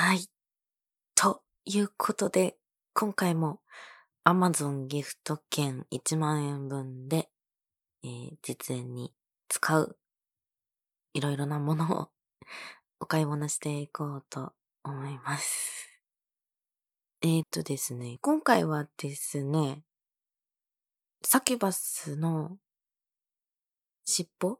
はい。ということで、今回も Amazon ギフト券1万円分で、実演に使ういろいろなものをお買い物していこうと思います。ですね、今回はですね、サキュバスの尻尾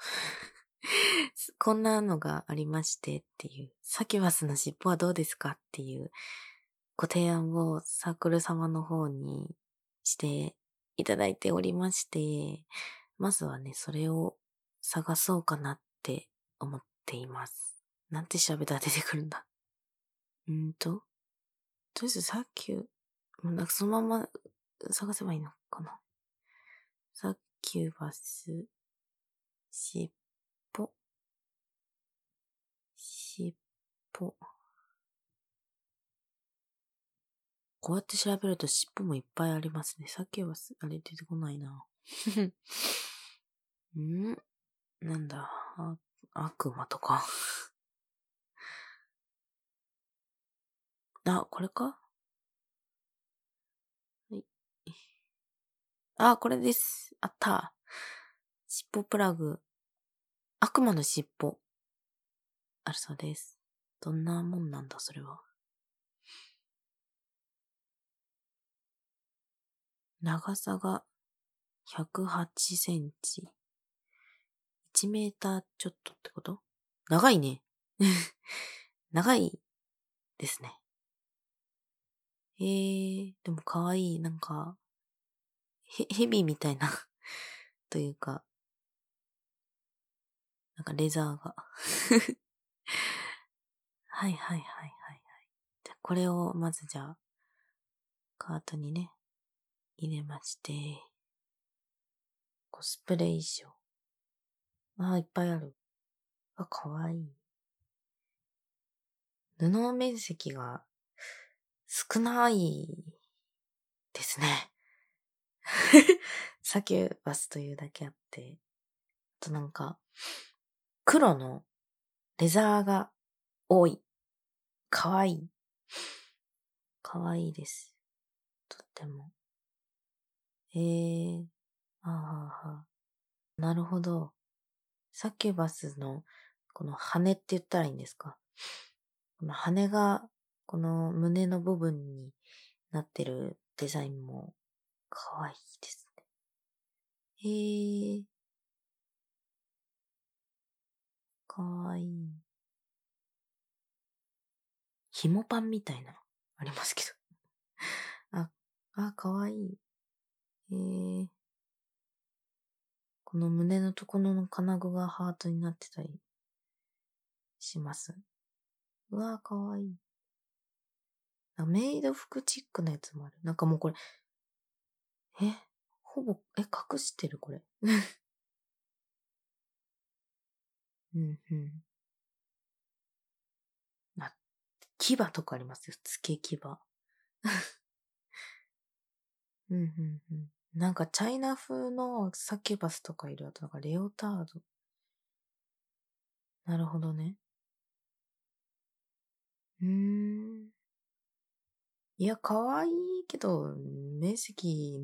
こんなのがありましてっていう、サキュバスの尻尾はどうですかっていうご提案をサークル様の方にしていただいておりまして、まずはね、それを探そうかなって思っています。なんて調べたら出てくるんだ。とりあえずサキュ、なんかそのまま探せばいいのかな。サキュバス、尻尾、尻尾。こうやって調べると尻尾もいっぱいありますね。サキュバス、あれ出てこないな。なんだ、悪魔とか。これかはい。これです。あった。尻尾プラグ。悪魔の尻尾。あるそうです。どんなもんなんだ、それは。長さが108センチ。1メーターちょっとってこと？長いね。長いですね。でも可愛い。なんか、ヘビみたいなというか、なんかレザーが。はいはいはいはいはい。じゃこれをまずじゃあ、カートにね、入れまして、コスプレ衣装。いっぱいある。かわいい。布面積が少ないですね。サキュバスというだけあって。あとなんか、黒のレザーが多い。かわいい。かわいいです。とっても。なるほど。サキュバスのこの羽って言ったらいいんですか？この羽がこの胸の部分になってるデザインもかわいいですね。かわいい。紐パンみたいな、ありますけど。かわいい。この胸のところの金具がハートになってたりします。かわいい。メイド服チックなやつもある。なんかもうこれ、ほぼ、隠してるこれ。うんうん。牙とかありますよ。付け牙。うんうんうん。なんかチャイナ風のサキュバスとかいる。あとなんかレオタード。なるほどね。いや、かわいいけど、面積、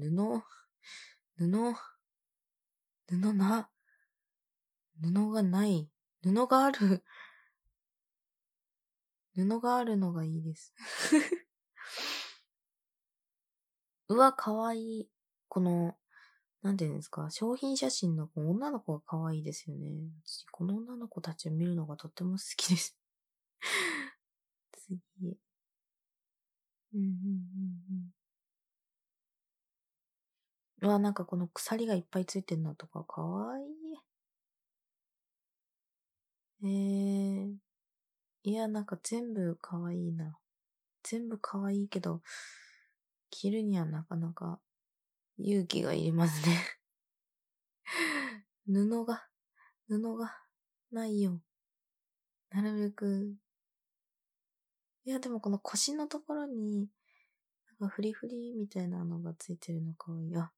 布な、布がない。布がある。布があるのがいいです。かわいい。この、なんていうんですか、商品写真の女の子が可愛いですよね。私、この女の子たちを見るのがとっても好きです。次。うんうんうんうん。なんかこの鎖がいっぱいついてるのとか可愛い。いや、なんか全部可愛いな。全部可愛いけど、着るにはなかなか勇気がいりますね。布が、布がないよ。なるべく。いや、でもこの腰のところに、なんかフリフリみたいなのがついてるのかわいい。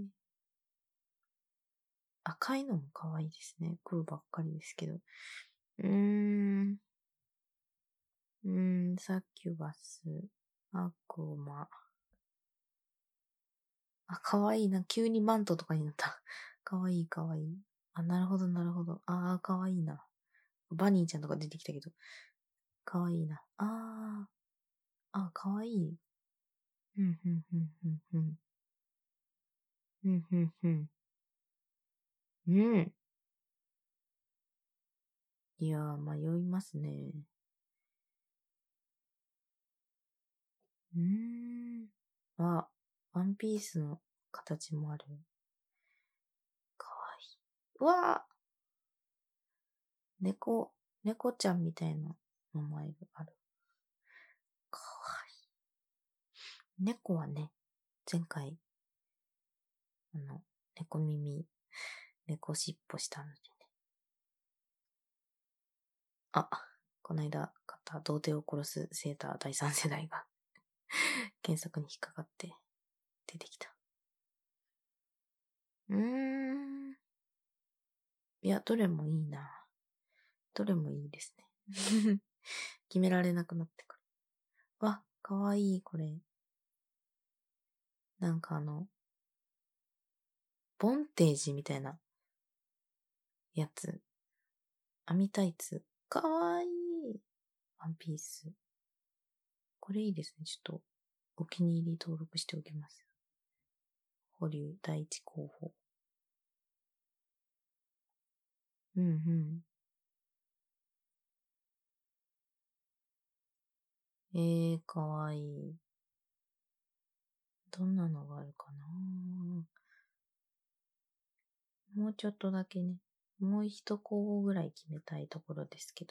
赤いのも可愛いですね。黒ばっかりですけど。 サキュバス、アクマ。あ、かわいいな。急にマントとかになった。かわいいかわいい。あ、なるほどなるほど。あー、かわいいな。バニーちゃんとか出てきたけど。かわいいな。かわいい。うん、うん、うん、うん、うん。うん、うん、うん。うん。いやー、迷いますね。あ、ワンピースの形もある。かわいい。うわー、猫ちゃんみたいな名前がある。かわいい。猫はね、前回、あの、猫耳、猫尻尾したのでね。あ、この間買った童貞を殺すセーター第3世代が検索に引っかかって出てきた。いや、どれもいいな。どれもいいですね。決められなくなってくる。わ、かわいい、これ。なんかボンテージみたいなやつ。網タイツ。かわいい。ワンピース。これいいですね。ちょっと、お気に入り登録しておきます。保留第一候補。うんうん。かわいい。どんなのがあるかな。もうちょっとだけね。もう一候補ぐらい決めたいところですけど。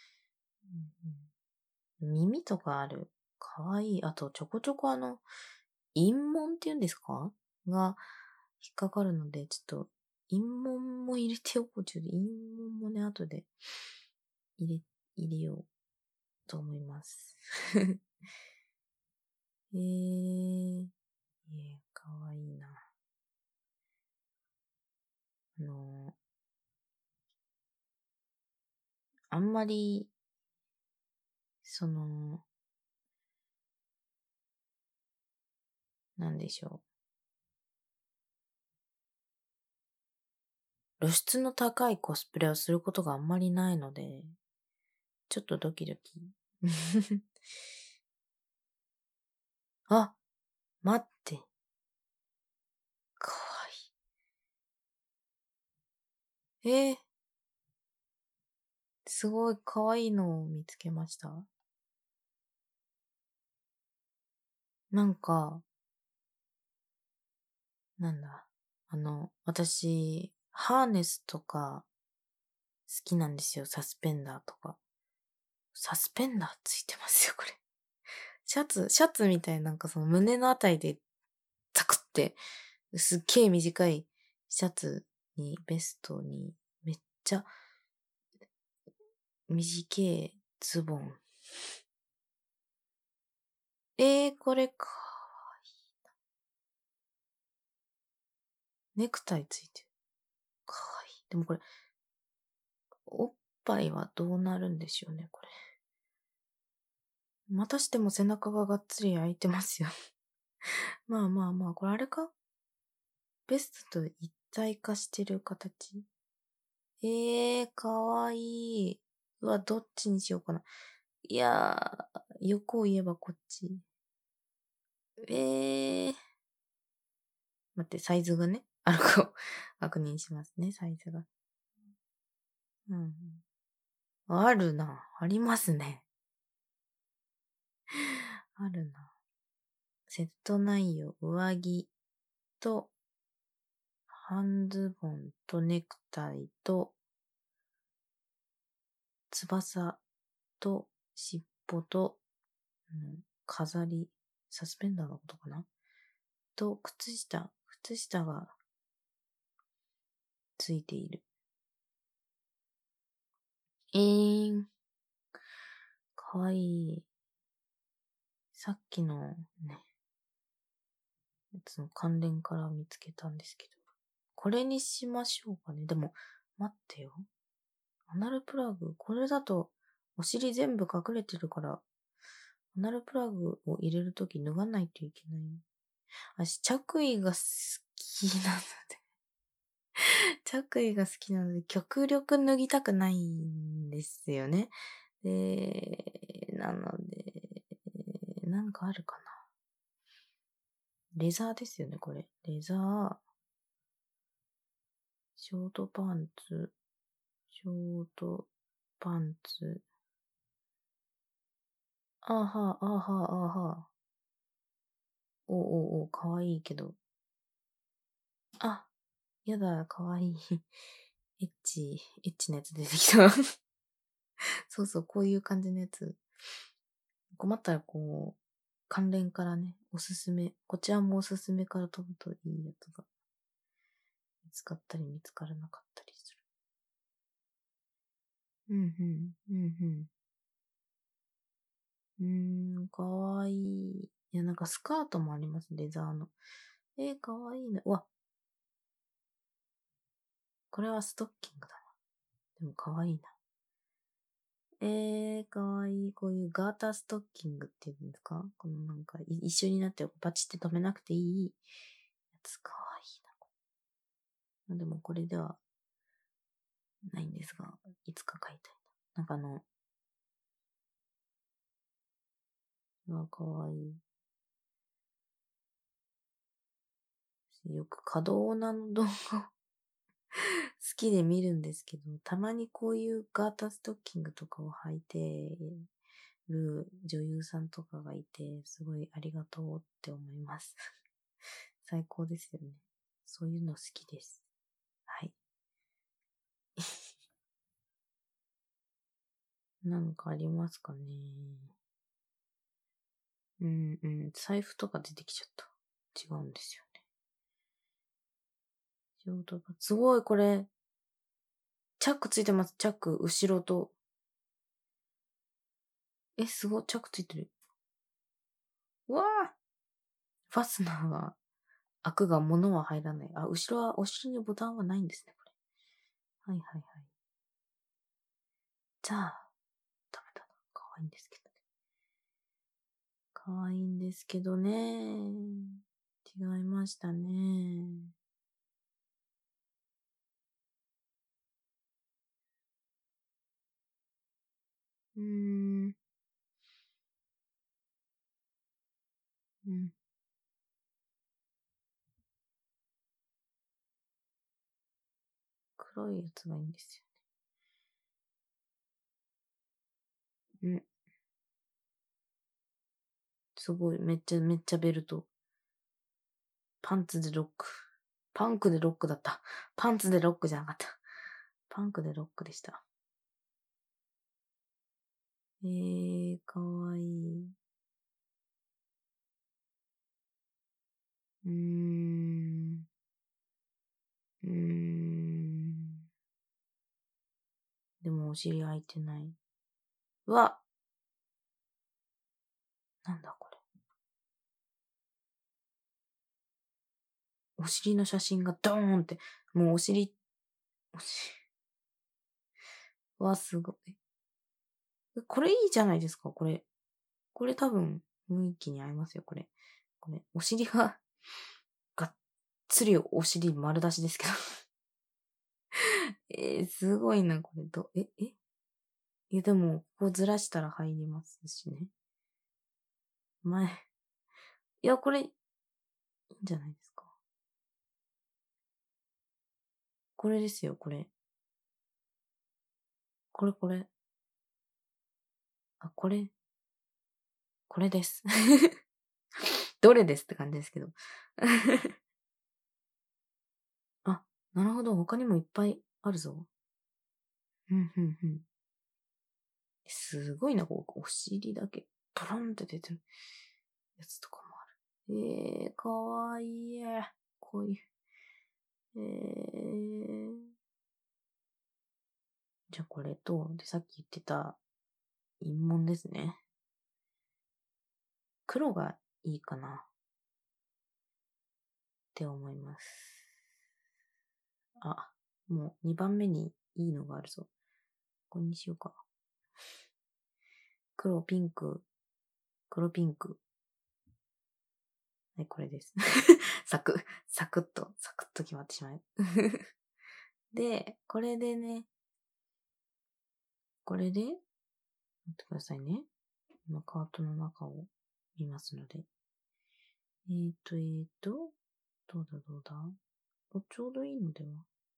耳とかある。かわいい。あと、ちょこちょこ陰紋って言うんですかが引っかかるので、ちょっと、陰紋も入れておこう。ちょっと陰紋もね、後で入れようと思います。かわいいな。あんまり、なんでしょう。露出の高いコスプレをすることがあんまりないので、ちょっとドキドキ。あ、待って。かわいい。すごいかわいいのを見つけました。なんか、なんだ。私、ハーネスとか好きなんですよ。サスペンダーとか。サスペンダーついてますよ、これ。シャツみたいなんかその胸のあたりでザクって、すっげえ短いシャツに、ベストに、めっちゃ短いズボン。これかわいい。ネクタイついてる。かわいい。でもこれ、おっぱいはどうなるんでしょうね、これ。またしても背中ががっつり開いてますよ。まあまあまあ、これあれかベストと一体化してる形。かわいい。うわ、どっちにしようかな。いやー、欲を言えばこっち。待って、サイズがね。確認しますね、サイズが。うん。あるな。ありますね。あるな。セット内容、上着と、半ズボンとネクタイと、翼と尻尾と、飾り、サスペンダーのことかなと、靴下がついている。かわいい。さっきのね、やつの関連から見つけたんですけど。これにしましょうかね。でも、待ってよ。 アナルプラグ、これだとお尻全部隠れてるから、アナルプラグを入れるとき脱がないといけない。私、着衣が好きなので着衣が好きなので、極力脱ぎたくないんですよね。なので、なんかあるかな。レザーですよね、これ。レザー、ショートパンツ、ショートパンツ。あは、あは、あは。お、かわいいけど。あ、やだ、かわいい。エッチなやつ出てきた。そうそう、こういう感じのやつ。困ったら関連からね、おすすめ、こちらもおすすめから飛ぶといいやつが見つかったり見つからなかったりする。かわいい。いや、なんかスカートもあります、レザーの。かわいいね。うわ。これはストッキングだな。でもかわいいな。かわいい。こういうガーターストッキングっていうんですか？このなんか一緒になってパチって止めなくていいやつかわいいな。でもこれではないんですが、いつか買いたいな。なんかかわいい。よく可動なの動画好きで見るんですけど、たまにこういうガーターストッキングとかを履いてる女優さんとかがいて、すごいありがとうって思います。最高ですよね。そういうの好きです。はい。なんかありますかね。財布とか出てきちゃった。違うんですよね。すごい、これ、チャックついてます。チャック、後ろと。すごい、チャックついてる。うわぁファスナーは開くが物は入らない。あ、後ろにボタンはないんですね、これ。はいはいはい。じゃあ、ダメだな。可愛いんですけどね。可愛いんですけどね。違いましたね。うーん。うん。黒いやつがいいんですよね。すごい、めっちゃベルト。パンツでロック。パンクでロックだった。パンツでロックじゃなかった。パンクでロックでした。かわいい。うーん。うーん。でもお尻開いてない。うわなんだこれ。お尻の写真がドーンって、もうお尻、わ、すごい。これいいじゃないですか、これ。これ多分、雰囲気に合いますよ、これ。お尻が、がっつりお尻丸出しですけど。すごいな、これ。でも、ここずらしたら入りますしね。これ、いいんじゃないですか。これですよ、これ。これ。あ、これです。どれですって感じですけど。あ、なるほど。他にもいっぱいあるぞ。うん。すごいな、お尻だけ、ポロンって出てるやつとかもある。かわいい。こういう。じゃあこれと、で、さっき言ってた陰紋ですね。黒がいいかなって思います。あ、もう2番目にいいのがあるぞ。 これにしようか。黒、ピンク。黒、ピンク。はい、これです。サクッと決まってしまう。で、これでね、待ってくださいね。今、カートの中を見ますので。どうだちょうどいいのでは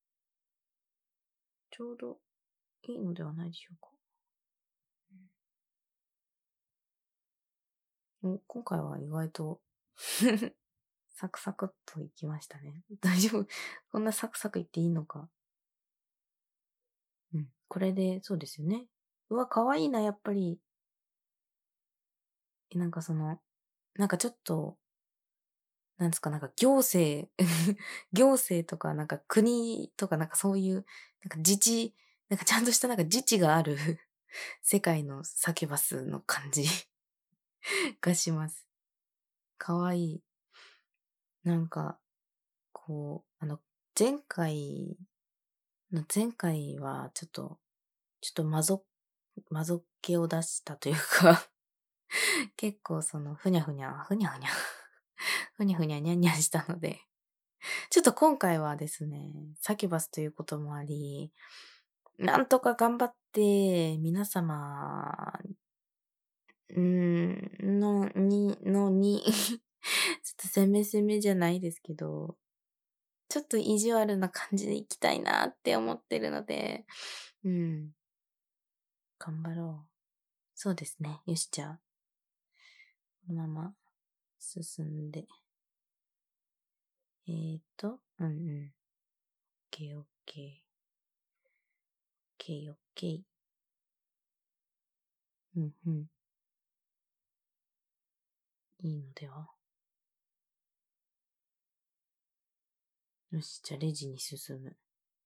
ちょうどいいのではないでしょうか。今回は意外とサクサクっといきましたね。大丈夫こんなサクサクいっていいのか。うん。これで、そうですよね。うわ、かわいいな、やっぱり。なんかなんかちょっと、なんですか、なんか行政行政とか、なんか国とか、なんかそういう、なんかなんかちゃんとしたなんか自治がある世界のサキュバスの感じがします。かわいい。なんか、前回前回はちょっとマゾ気を出したというか結構ふにゃふにゃにゃんにゃんしたので、ちょっと今回はですね、サキュバスということもあり、なんとか頑張って、皆様、ちょっと攻めじゃないですけど、ちょっと意地悪な感じでいきたいなって思ってるので、うん。頑張ろう。そうですね。よし、じゃあ、このまま進んで。うんうん。オッケーオッケー。オッケーオッケー。うんうん。いいのでは。よし、じゃあレジに進む。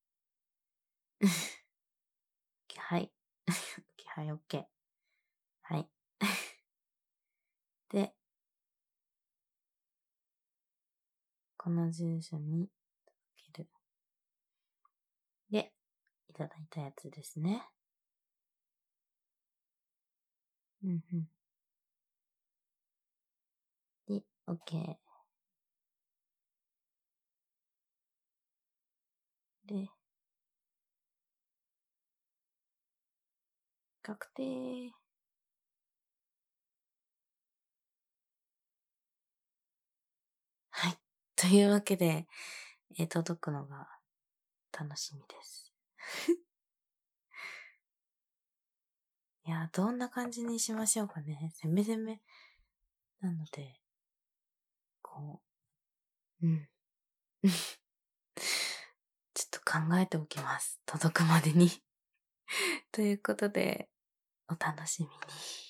はい。はい、オッケー。はい。で、この住所に届ける。で、いただいたやつですね。うんうん。で、オッケー。で、確定。はい。というわけで、届くのが楽しみです。いや、どんな感じにしましょうかね。攻め。なので、うん。ちょっと考えておきます。届くまでにということで、お楽しみに。